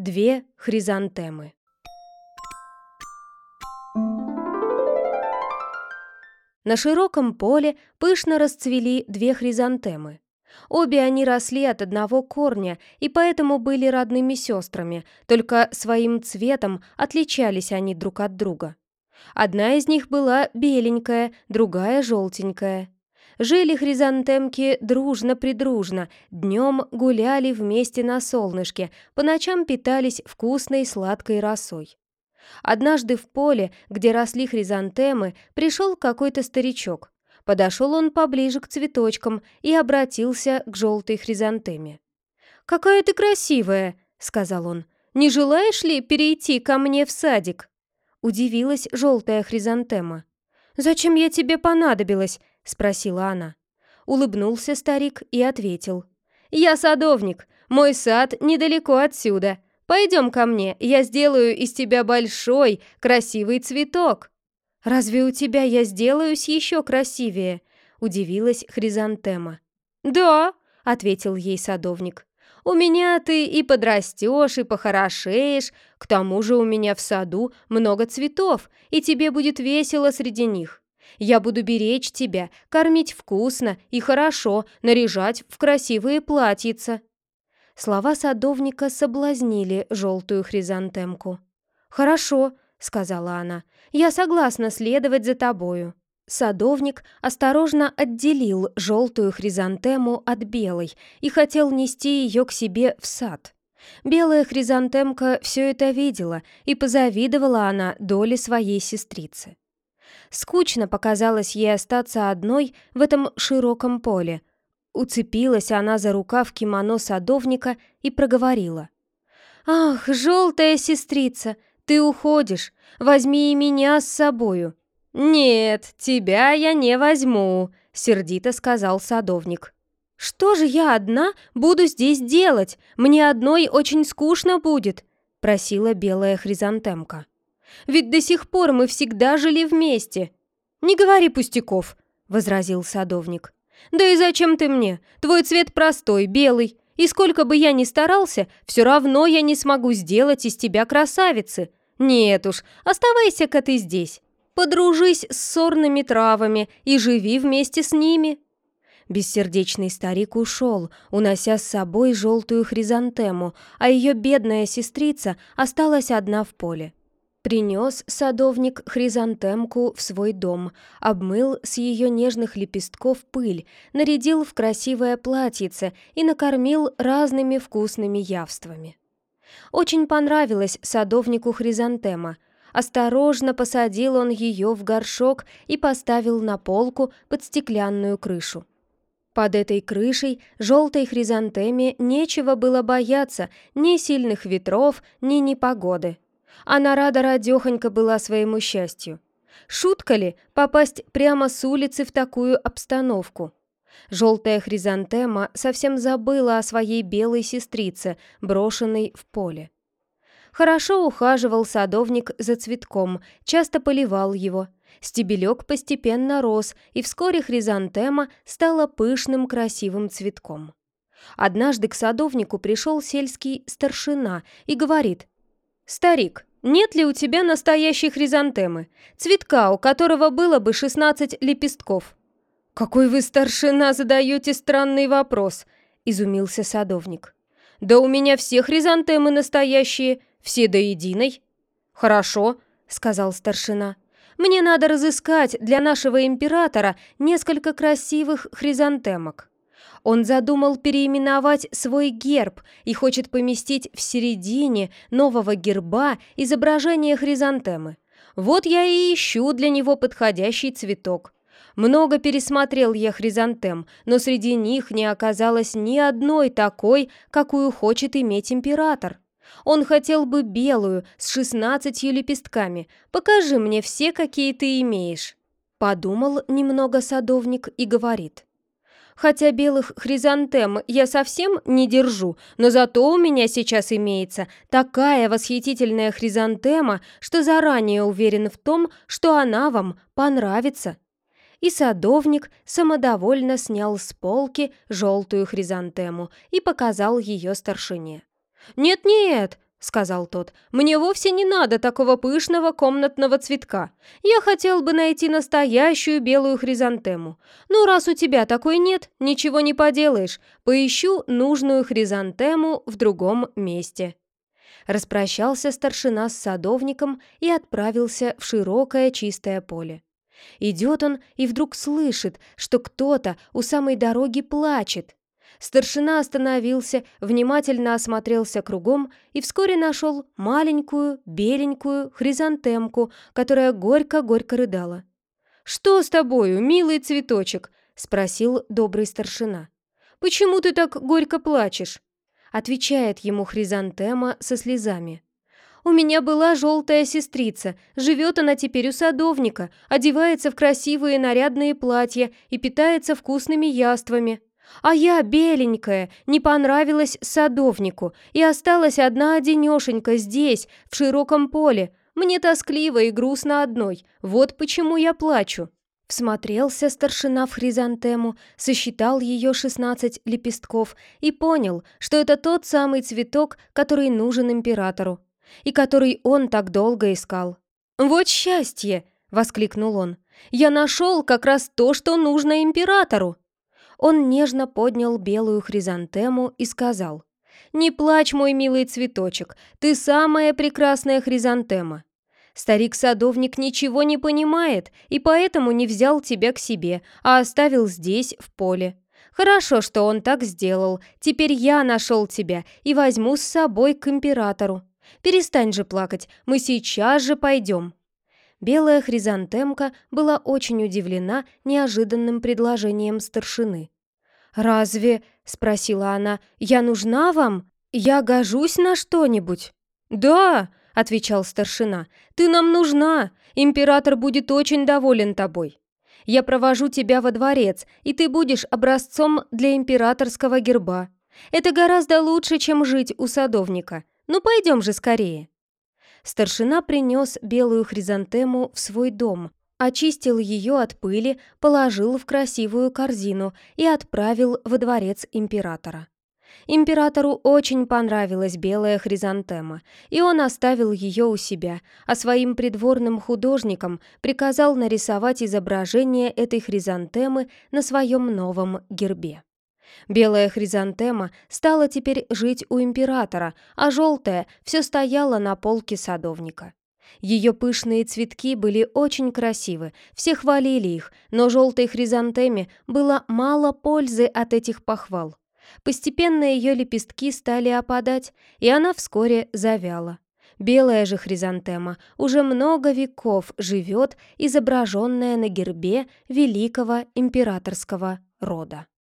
Две хризантемы. На широком поле пышно расцвели две хризантемы. Обе они росли от одного корня и поэтому были родными сестрами, только своим цветом отличались они друг от друга. Одна из них была беленькая, другая желтенькая. Жили хризантемки дружно-придружно, днем гуляли вместе на солнышке, по ночам питались вкусной сладкой росой. Однажды в поле, где росли хризантемы, пришел какой-то старичок. Подошел он поближе к цветочкам и обратился к желтой хризантеме. «Какая ты красивая!» — сказал он. «Не желаешь ли перейти ко мне в садик?» Удивилась желтая хризантема. «Зачем я тебе понадобилась?» — спросила она. Улыбнулся старик и ответил. «Я садовник, мой сад недалеко отсюда. Пойдем ко мне, я сделаю из тебя большой, красивый цветок». «Разве у тебя я сделаюсь еще красивее?» — удивилась хризантема. «Да», — ответил ей садовник. «У меня ты и подрастешь, и похорошеешь. К тому же у меня в саду много цветов, и тебе будет весело среди них. Я буду беречь тебя, кормить вкусно и хорошо, наряжать в красивые платьица». Слова садовника соблазнили желтую хризантемку. «Хорошо», — сказала она, — «я согласна следовать за тобою». Садовник осторожно отделил желтую хризантему от белой и хотел нести ее к себе в сад. Белая хризантемка все это видела, и позавидовала она доле своей сестрицы. Скучно показалось ей остаться одной в этом широком поле. Уцепилась она за рукав кимоно садовника и проговорила. «Ах, желтая сестрица, ты уходишь, возьми и меня с собою». «Нет, тебя я не возьму», — сердито сказал садовник. «Что же я одна буду здесь делать? Мне одной очень скучно будет», — просила белая хризантемка. «Ведь до сих пор мы всегда жили вместе». «Не говори пустяков», — возразил садовник. «Да и зачем ты мне? Твой цвет простой, белый, и сколько бы я ни старался, все равно я не смогу сделать из тебя красавицы. Нет уж, оставайся-ка ты здесь. Подружись с сорными травами и живи вместе с ними». Бессердечный старик ушел, унося с собой желтую хризантему, а ее бедная сестрица осталась одна в поле. Принес садовник хризантемку в свой дом, обмыл с ее нежных лепестков пыль, нарядил в красивое платьице и накормил разными вкусными явствами. Очень понравилась садовнику хризантема. Осторожно посадил он ее в горшок и поставил на полку под стеклянную крышу. Под этой крышей желтой хризантеме нечего было бояться ни сильных ветров, ни непогоды. Она рада-радехонька была своему счастью. Шутка ли попасть прямо с улицы в такую обстановку? Желтая хризантема совсем забыла о своей белой сестрице, брошенной в поле. Хорошо ухаживал садовник за цветком, часто поливал его. Стебелек постепенно рос, и вскоре хризантема стала пышным красивым цветком. Однажды к садовнику пришел сельский старшина и говорит: «Старик, нет ли у тебя настоящей хризантемы, цветка, у которого было бы 16 лепестков?» «Какой вы, старшина, задаете странный вопрос!» — изумился садовник. «Да у меня все хризантемы настоящие, все до единой». «Хорошо», — сказал старшина. «Мне надо разыскать для нашего императора несколько красивых хризантемок». Он задумал переименовать свой герб и хочет поместить в середине нового герба изображение хризантемы. Вот я и ищу для него подходящий цветок. Много пересмотрел я хризантем, но среди них не оказалось ни одной такой, какую хочет иметь император. Он хотел бы белую, с 16 лепестками. Покажи мне все, какие ты имеешь». Подумал немного садовник и говорит: «Хотя белых хризантем я совсем не держу, но зато у меня сейчас имеется такая восхитительная хризантема, что заранее уверен в том, что она вам понравится». И садовник самодовольно снял с полки желтую хризантему и показал ее старшине. «Нет-нет», — сказал тот. «Мне вовсе не надо такого пышного комнатного цветка. Я хотел бы найти настоящую белую хризантему. Ну, раз у тебя такой нет, ничего не поделаешь. Поищу нужную хризантему в другом месте». Распрощался старшина с садовником и отправился в широкое чистое поле. Идет он и вдруг слышит, что кто-то у самой дороги плачет. Старшина остановился, внимательно осмотрелся кругом и вскоре нашел маленькую, беленькую хризантемку, которая горько-горько рыдала. «Что с тобою, милый цветочек?» — спросил добрый старшина. «Почему ты так горько плачешь?» Отвечает ему хризантема со слезами. «У меня была желтая сестрица, живет она теперь у садовника, одевается в красивые нарядные платья и питается вкусными яствами. А я, беленькая, не понравилась садовнику и осталась одна-одинешенька здесь, в широком поле. Мне тоскливо и грустно одной, вот почему я плачу». Всмотрелся старшина в хризантему, сосчитал ее 16 лепестков и понял, что это тот самый цветок, который нужен императору, и который он так долго искал. «Вот счастье!» — воскликнул он. «Я нашел как раз то, что нужно императору!» Он нежно поднял белую хризантему и сказал: «Не плачь, мой милый цветочек, ты самая прекрасная хризантема. Старик-садовник ничего не понимает и поэтому не взял тебя к себе, а оставил здесь, в поле. Хорошо, что он так сделал. Теперь я нашел тебя и возьму с собой к императору. Перестань же плакать, мы сейчас же пойдем». Белая хризантемка была очень удивлена неожиданным предложением старшины. «Разве, — спросила она, — я нужна вам? Я гожусь на что-нибудь?» «Да, — отвечал старшина, — ты нам нужна. Император будет очень доволен тобой. Я провожу тебя во дворец, и ты будешь образцом для императорского герба. Это гораздо лучше, чем жить у садовника. Ну, пойдем же скорее». Старшина принес белую хризантему в свой дом, очистил ее от пыли, положил в красивую корзину и отправил во дворец императора. Императору очень понравилась белая хризантема, и он оставил ее у себя, а своим придворным художникам приказал нарисовать изображение этой хризантемы на своем новом гербе. Белая хризантема стала теперь жить у императора, а желтая все стояла на полке садовника. Ее пышные цветки были очень красивы, все хвалили их, но желтой хризантеме было мало пользы от этих похвал. Постепенно ее лепестки стали опадать, и она вскоре завяла. Белая же хризантема уже много веков живет, изображенная на гербе великого императорского рода.